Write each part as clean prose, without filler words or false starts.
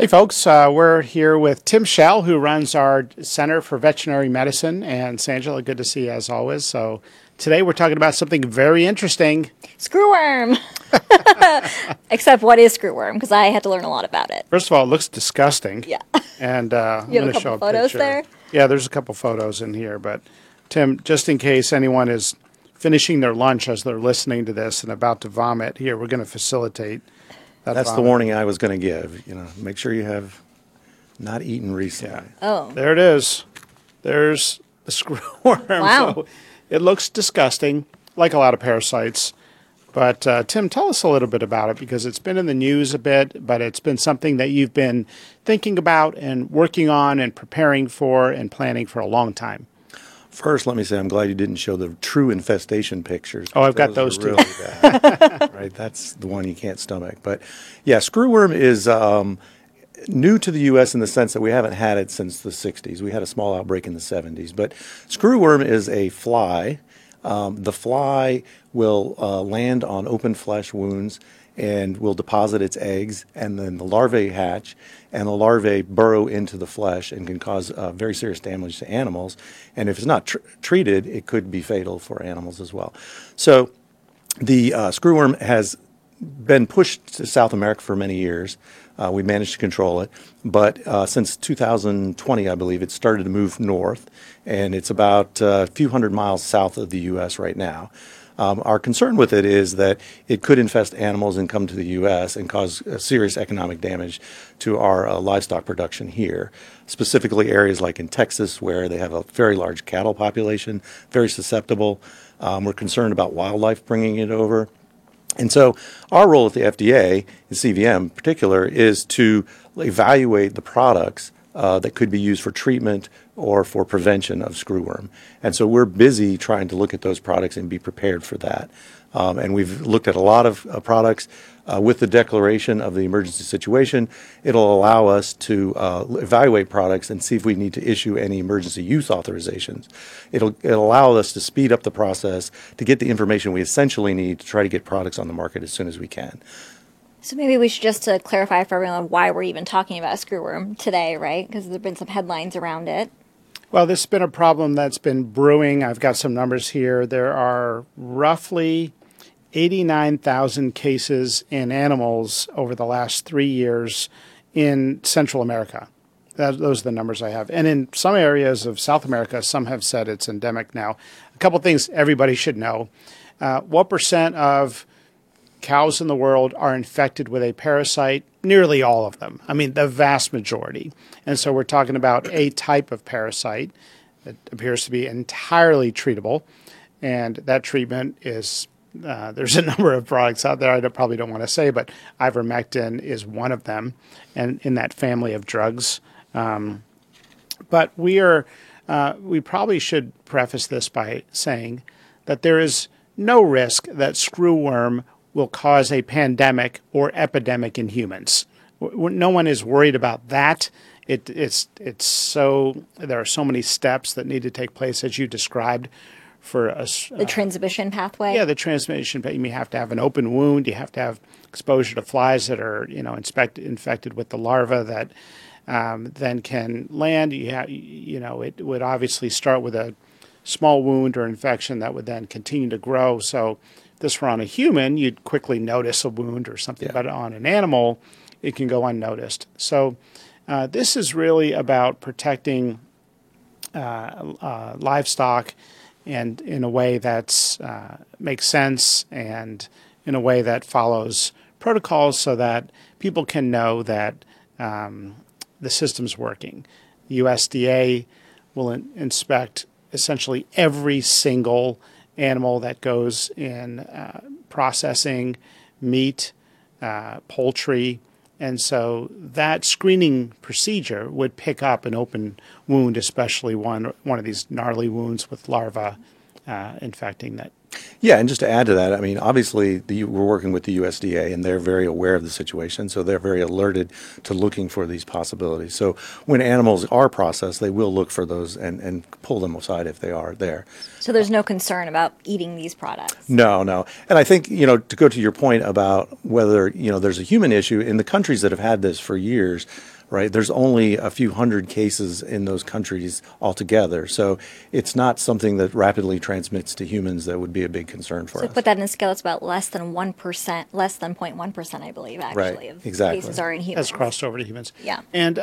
Hey folks, we're here with Tim Schell, who runs our Center for Veterinary Medicine, and Sangela, good to see you as always. So today we're talking about something very interesting. Screwworm! Except what is screwworm? Because I had to learn a lot about it. First of all, it looks disgusting. Yeah. And I'm You going have to a show couple a photos picture. there? Yeah, there's a couple photos in here. But Tim, just in case anyone is finishing their lunch as they're listening to this and about to vomit, here, we're going to facilitate that That's the vomit. warning I was going to give. You know, make sure you have not eaten recently. Yeah. Oh. There it is. There's the screwworm. Wow. So it looks disgusting, like a lot of parasites. But Tim, tell us a little bit about it, because it's been in the news a bit, but it's been something that you've been thinking about and working on and preparing for and planning for a long time. First, let me say I'm glad you didn't show the true infestation pictures. Oh, I've got Those those are too. really bad. Right, that's the one you can't stomach. But yeah, screwworm is new to the U.S. in the sense that we haven't had it since the 60s. We had a small outbreak in the 70s. But screwworm is a fly. The fly will land on open flesh wounds and will deposit its eggs, and then the larvae hatch, and the larvae burrow into the flesh and can cause very serious damage to animals. And if it's not treated, it could be fatal for animals as well. So the screwworm has been pushed to South America for many years. We managed to control it, but since 2020, I believe, it started to move north, and it's about a few hundred miles south of the U.S. right now. Our concern with it is that it could infest animals and come to the U.S. and cause serious economic damage to our livestock production here, specifically areas like in Texas, where they have a very large cattle population, very susceptible. We're concerned about wildlife bringing it over. And so our role at the FDA, and CVM in particular, is to evaluate the products that could be used for treatment or for prevention of screwworm. And so we're busy trying to look at those products and be prepared for that. And we've looked at a lot of products. With the declaration of the emergency situation, it'll allow us to evaluate products and see if we need to issue any emergency use authorizations. It'll allow us to speed up the process to get the information we essentially need to try to get products on the market as soon as we can. So maybe we should just clarify for everyone why we're even talking about screwworm today, right? Because there have been some headlines around it. Well, this has been a problem that's been brewing. I've got some numbers here. There are roughly 89,000 cases in animals over the last 3 years in Central America. Those are the numbers I have. And in some areas of South America, some have said it's endemic now. A couple things everybody should know. What percent of cows in the world are infected with a parasite? Nearly all of them. I mean, the vast majority. And so we're talking about a type of parasite that appears to be entirely treatable. And that treatment is, there's a number of products out there I probably don't want to say, but ivermectin is one of them, and in that family of drugs. But we probably should preface this by saying that there is no risk that screwworm will cause a pandemic or epidemic in humans. No one is worried about that. It's so, there are so many steps that need to take place, as you described, for us. The transmission pathway? Yeah, the transmission. You have to have an open wound. You have to have exposure to flies that are, infected with the larva that then can land. It would obviously start with a small wound or infection that would then continue to grow. So if this were on a human, you'd quickly notice a wound or something. Yeah. But on an animal, it can go unnoticed. So this is really about protecting livestock, and in a way that makes sense, and in a way that follows protocols so that people can know that the system's working. The USDA will inspect essentially every single animal that goes in processing, meat, poultry. And so that screening procedure would pick up an open wound, especially one of these gnarly wounds with larvae infecting that Yeah, and just to add to that, I mean, obviously, we're working with the USDA, and they're very aware of the situation, so they're very alerted to looking for these possibilities. So when animals are processed, they will look for those and pull them aside if they are there. So there's no concern about eating these products. No, no. And I think, you know, to go to your point about whether, you know, there's a human issue, in the countries that have had this for years, right, there's only a few hundred cases in those countries altogether. So it's not something that rapidly transmits to humans that would be a big concern for So us. put that in a scale, it's about less than 1%, less than 0.1%, I believe, actually, Right, of exactly. cases are in humans. Has crossed over to humans. Yeah. And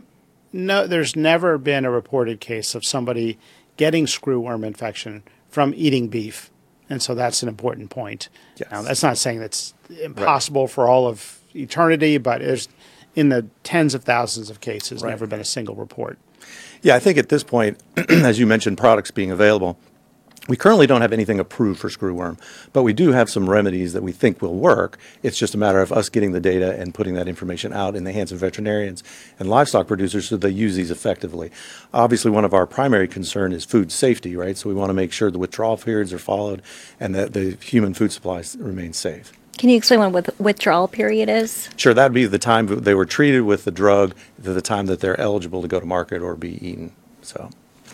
no, there's never been a reported case of somebody getting screwworm infection from eating beef. And so that's an important point. Yes. Now, that's not saying that's impossible for all of eternity, but it's in the tens of thousands of cases, Right. never been a single report. Yeah, I think at this point, as you mentioned, products being available, we currently don't have anything approved for screwworm, but we do have some remedies that we think will work. It's just a matter of us getting the data and putting that information out in the hands of veterinarians and livestock producers so they use these effectively. Obviously, one of our primary concern is food safety, right? So we want to make sure the withdrawal periods are followed and that the human food supplies remain safe. Can you explain what withdrawal period is? Sure, that would be the time they were treated with the drug to the time that they're eligible to go to market or be eaten. So.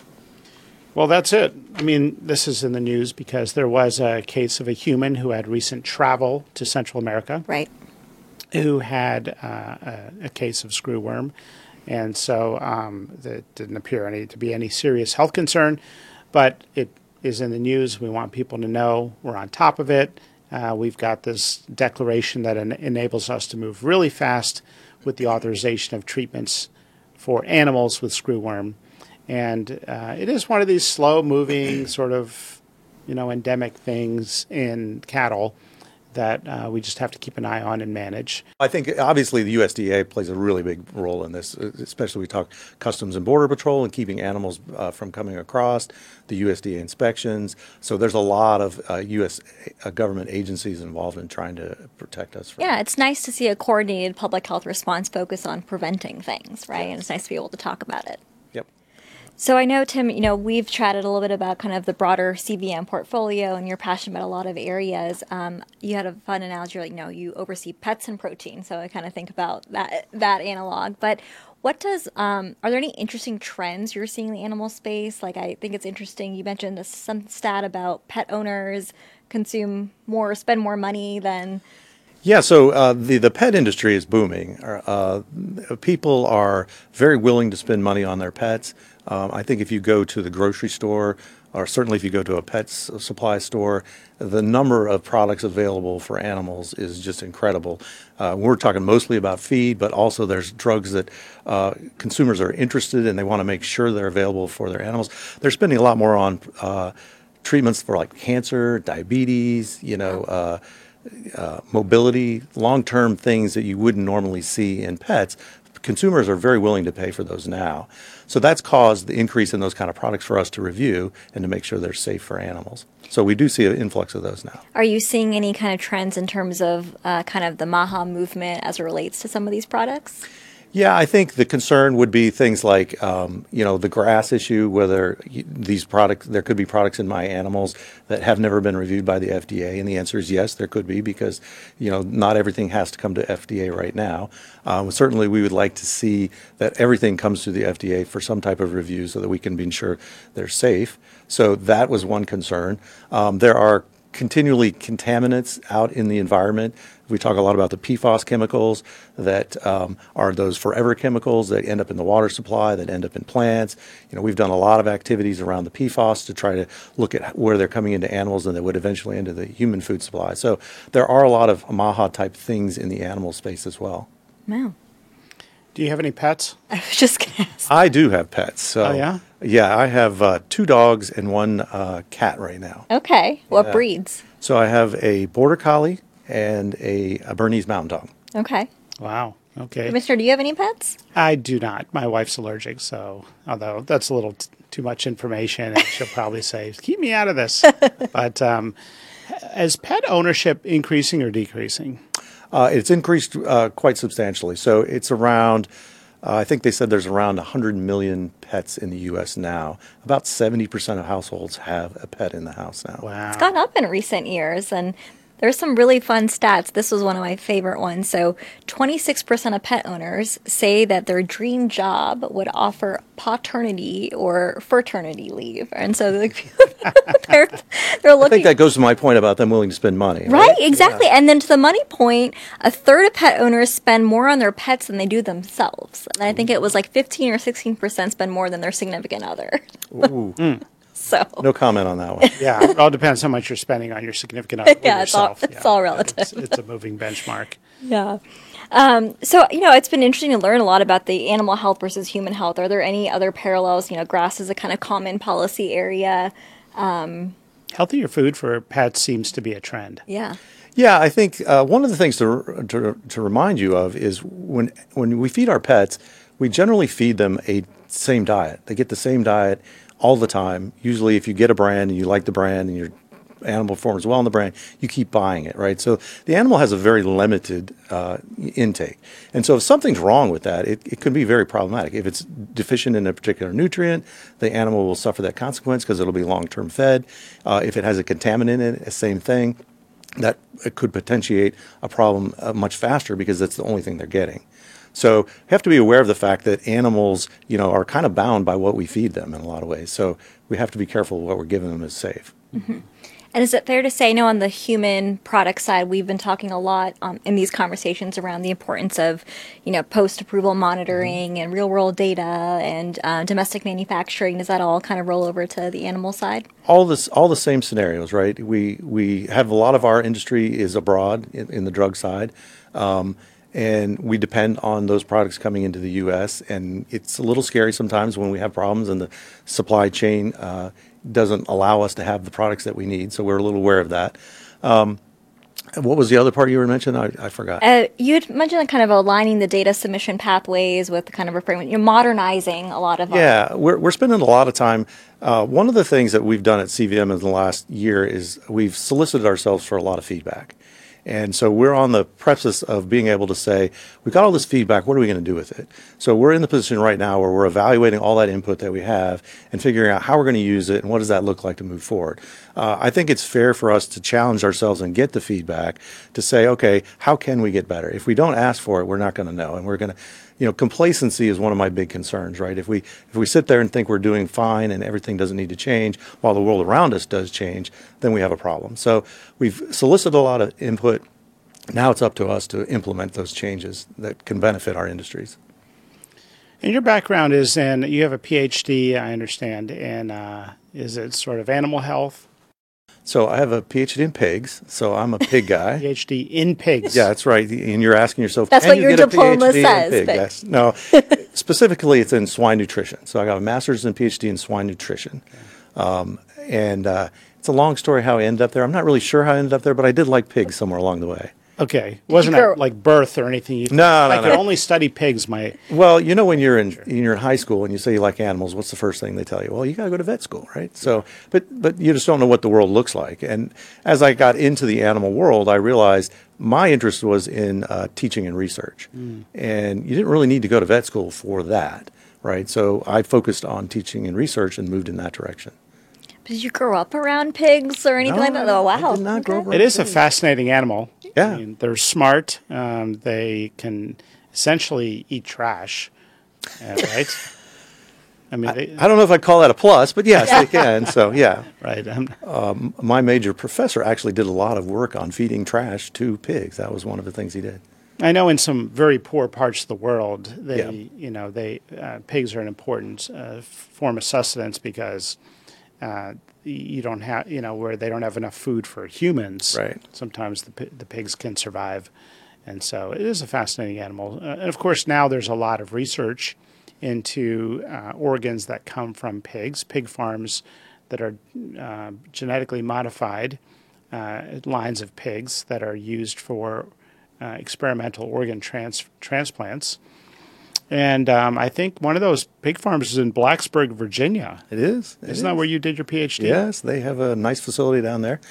Well, that's it. I mean, this is in the news because there was a case of a human who had recent travel to Central America Right. who had a case of screwworm. And so there didn't appear to be any serious health concern, but it is in the news. We want people to know we're on top of it. We've got this declaration that enables us to move really fast with the authorization of treatments for animals with screwworm. And it is one of these slow-moving sort of, endemic things in cattle that we just have to keep an eye on and manage. I think obviously the USDA plays a really big role in this, especially we talk Customs and Border Patrol and keeping animals from coming across, the USDA inspections. So there's a lot of U.S. government agencies involved in trying to protect us. Yeah, it's nice to see a coordinated public health response focus on preventing things, right? And it's nice to be able to talk about it. Yep. So I know, Tim, we've chatted a little bit about kind of the broader CVM portfolio, and you're passionate about a lot of areas. You had a fun analogy, you oversee pets and protein. So I kind of think about that analog. But what are there any interesting trends you're seeing in the animal space? Like, I think it's interesting. You mentioned some stat about pet owners spend more money than. Yeah, so the pet industry is booming. People are very willing to spend money on their pets. I think if you go to the grocery store, or certainly if you go to a pet supply store, the number of products available for animals is just incredible. We're talking mostly about feed, but also there's drugs that consumers are interested in. They want to make sure they're available for their animals. They're spending a lot more on treatments for like cancer, diabetes, mobility, long-term things that you wouldn't normally see in pets. Consumers are very willing to pay for those now. So that's caused the increase in those kind of products for us to review and to make sure they're safe for animals. So we do see an influx of those now. Are you seeing any kind of trends in terms of kind of the MAHA movement as it relates to some of these products? Yeah, I think the concern would be things like, the grass issue, whether there could be products in my animals that have never been reviewed by the FDA. And the answer is yes, there could be because, not everything has to come to FDA right now. Certainly, we would like to see that everything comes to the FDA for some type of review so that we can be sure they're safe. So that was one concern. There are continually contaminants out in the environment. We talk a lot about the PFAS chemicals that are those forever chemicals that end up in the water supply, that end up in plants. We've done a lot of activities around the PFAS to try to look at where they're coming into animals and that would eventually into the human food supply. So there are a lot of MAHA type things in the animal space as well. Wow. Do you have any pets? I was just going to ask. I do have pets. So, Oh, yeah? Yeah, I have 2 dogs and 1 cat right now. Okay. What breeds? So I have a Border Collie and a Bernese Mountain Dog. Okay. Wow. Okay. Mister, do you have any pets? I do not. My wife's allergic, so although that's a little too much information, and she'll probably say, keep me out of this. But is pet ownership increasing or decreasing? It's increased quite substantially. So it's around I think they said there's around 100 million pets in the U.S. now. About 70% of households have a pet in the house now. Wow. It's gone up in recent years, and there's some really fun stats. This was one of my favorite ones. So 26% of pet owners say that their dream job would offer paternity or fraternity leave. And so like, they're I looking... think that goes to my point about them willing to spend money. Right, exactly. Yeah. And then to the money point, a third of pet owners spend more on their pets than they do themselves. And I think it was like 15 or 16% spend more than their significant other. Ooh. So No comment on that one. Yeah, it all depends how much you're spending on your significant other. Yeah, yourself. it's all relative. It's a moving benchmark. Yeah. So, it's been interesting to learn a lot about the animal health versus human health. Are there any other parallels? Grass is a kind of common policy area. Healthier food for pets seems to be a trend. Yeah. Yeah, I think one of the things to remind you of is when we feed our pets, we generally feed them a same diet. They get the same diet all the time. Usually if you get a brand and you like the brand and your animal performs well on the brand, you keep buying it, right? So the animal has a very limited intake. And so if something's wrong with that, it could be very problematic. If it's deficient in a particular nutrient, the animal will suffer that consequence because it'll be long-term fed. If it has a contaminant in it, same thing. That it could potentiate a problem much faster because that's the only thing they're getting. So you have to be aware of the fact that animals, are kind of bound by what we feed them in a lot of ways. So we have to be careful what we're giving them is safe. Mm-hmm. And is it fair to say, on the human product side, we've been talking a lot in these conversations around the importance of, post-approval monitoring and real-world data and domestic manufacturing. Does that all kind of roll over to the animal side? All the same scenarios, right? We have a lot of our industry is abroad in the drug side. And we depend on those products coming into the U.S. And it's a little scary sometimes when we have problems and the supply chain doesn't allow us to have the products that we need. So we're a little aware of that. What was the other part you were mentioning? I forgot. You had mentioned kind of aligning the data submission pathways with kind of a framework. You're modernizing a lot of Yeah, we're spending a lot of time. One of the things that we've done at CVM in the last year is we've solicited ourselves for a lot of feedback. And so we're on the precipice of being able to say, we've got all this feedback, what are we going to do with it? So we're in the position right now where we're evaluating all that input that we have and figuring out how we're going to use it and what does that look like to move forward. I think it's fair for us to challenge ourselves and get the feedback to say, okay, how can we get better? If we don't ask for it, we're not going to know. And we're going to, complacency is one of my big concerns, right? If we sit there and think we're doing fine and everything doesn't need to change while the world around us does change, then we have a problem. So we've solicited a lot of input. Now it's up to us to implement those changes that can benefit our industries. And your background is you have a PhD, I understand, in, is it sort of animal health? So I have a PhD in pigs, so I'm a pig guy. PhD in pigs. Yeah, that's right. And you're asking yourself, that's can what you your get diploma a PhD says. In pig? Yes. No, specifically it's in swine nutrition. So I got a master's and PhD in swine nutrition. Okay. It's a long story how I ended up there. I'm not really sure how I ended up there, but I did like pigs somewhere along the way. Okay. Wasn't it like birth or anything? No. I could only study pigs. Well, when you're in high school and you say you like animals, what's the first thing they tell you? Well, you got to go to vet school, right? So, but you just don't know what the world looks like. And as I got into the animal world, I realized my interest was in teaching and research. And you didn't really need to go to vet school for that, right? So I focused on teaching and research and moved in that direction. Did you grow up around pigs or anything like that? Oh, wow. I did not grow up around It is a pigs. fascinating animal. Yeah. I mean, they're smart. They can essentially eat trash, right? I mean, I don't know if I'd call that a plus, but yes, they can. So, yeah. Right. My major professor actually did a lot of work on feeding trash to pigs. That was one of the things he did. I know in some very poor parts of the world, pigs are an important form of sustenance because you don't have, where they don't have enough food for humans. Right. Sometimes the pigs can survive. And so it is a fascinating animal. And of course, now there's a lot of research into organs that come from pigs, pig farms that are genetically modified lines of pigs that are used for experimental organ transplants. And I think one of those pig farms is in Blacksburg, Virginia. It is. Isn't that where you did your PhD? Yes, they have a nice facility down there.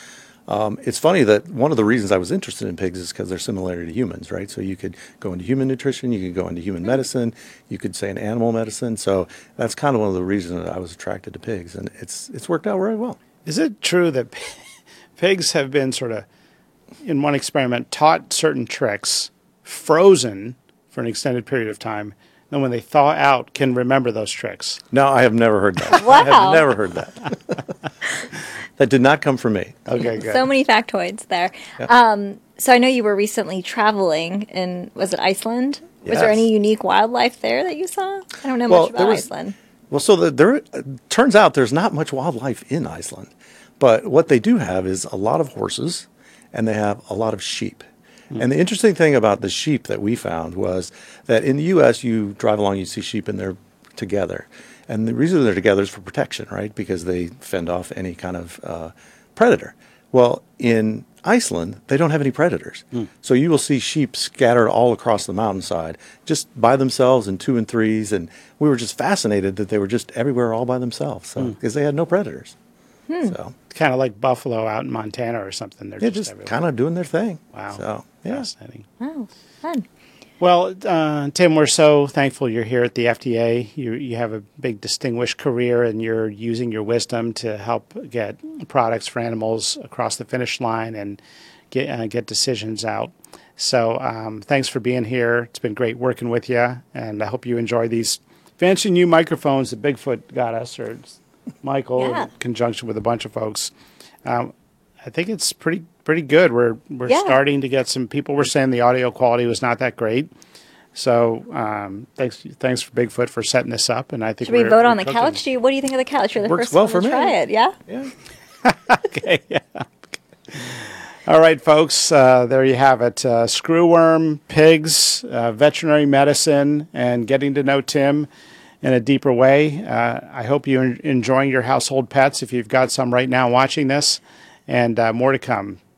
It's funny that one of the reasons I was interested in pigs is because they're similar to humans, right? So you could go into human nutrition, you could go into human medicine, you could say in animal medicine. So that's kind of one of the reasons that I was attracted to pigs, and it's worked out very well. Is it true that pigs have been sort of, in one experiment, taught certain tricks, frozen for an extended period of time, and when they thaw out, can remember those tricks? No, I have never heard that. Wow. I have never heard that. That did not come from me. Okay, good. So many factoids there. So I know you were recently traveling in, was it Iceland? Was there Yes. any unique wildlife there that you saw? I don't know much about Iceland. Well, so there turns out there's not much wildlife in Iceland, but what they do have is a lot of horses, and they have a lot of sheep. And the interesting thing about the sheep that we found was that in the U.S., you drive along, you see sheep, and they're together. And the reason they're together is for protection, right? Because they fend off any kind of predator. Well, in Iceland, they don't have any predators. So you will see sheep scattered all across the mountainside, just by themselves in 2 and 3s. And we were just fascinated that they were just everywhere all by themselves, because they had no predators. So Kind of like buffalo out in Montana or something. They're yeah, just just everywhere. kind of doing their thing. Wow. So yeah. Fascinating. Oh, fun. Well, Tim, we're so thankful you're here at the FDA. You have a big distinguished career, and you're using your wisdom to help get products for animals across the finish line and get decisions out. So thanks for being here. It's been great working with you, and I hope you enjoy these fancy new microphones that Bigfoot got us, or Michael, Yeah. in conjunction with a bunch of folks. I think it's pretty good. We're Yeah. starting to get some people were saying the audio quality was not that great. So thanks for Bigfoot for setting this up. And I think Should we we're vote on the cooking. couch? What do you think of the couch? You're the Works first well one for to me. try it, yeah? Yeah. Okay, yeah. All right, folks. There you have it. Screwworm, pigs, veterinary medicine, and getting to know Tim in a deeper way. I hope you're enjoying your household pets if you've got some right now watching this, and more to come.